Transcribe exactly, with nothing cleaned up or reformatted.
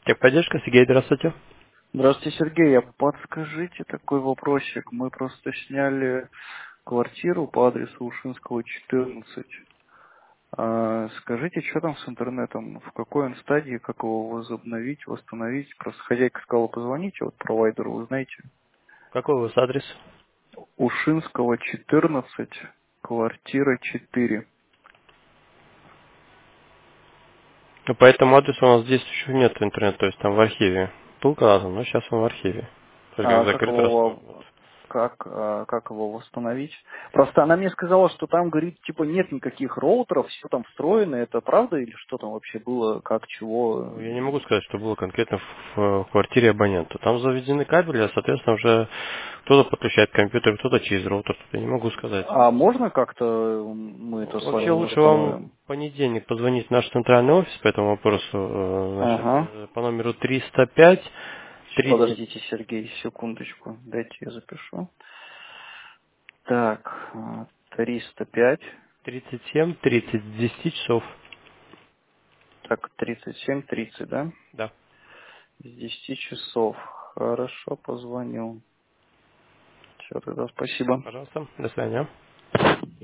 Техподдержка, Сергей, здравствуйте. Здравствуйте, Сергей. А подскажите такой вопросик. Мы просто сняли квартиру по адресу Ушинского, четырнадцать. А, скажите, что там с интернетом? В какой он стадии? Как его возобновить, восстановить? Просто хозяйка сказала, позвоните, вот провайдеру, вы знаете. Какой у вас адрес? Ушинского, четырнадцать, квартира четыре. Ну, по этому адресу у нас здесь еще нет интернета, то есть там в архиве. Был когда-то, но сейчас он в архиве. Только А как как закрыт раз. его, во- как, а, как его восстановить? Просто она мне сказала, что там, говорит, типа нет никаких роутеров, все там встроено. Это правда или что там вообще было, как, чего? Ну, я не могу сказать, что было конкретно в, в квартире абонента. Там заведены кабели, а, соответственно, уже кто-то подключает компьютер, кто-то через роутер, кто-то не могу сказать. А можно как-то мы это с Вообще вами лучше вам восстановим? в понедельник позвонить в наш центральный офис по этому вопросу, э, значит, Ага. э, по номеру триста пять тридцать Подождите, Сергей, секундочку. Дайте я запишу. Так, а, триста пять. тридцать семь тридцать с десяти часов. Так, тридцать семь тридцать, да? Да. С десяти часов. Хорошо, позвоню. Все, тогда спасибо. Пожалуйста, до свидания.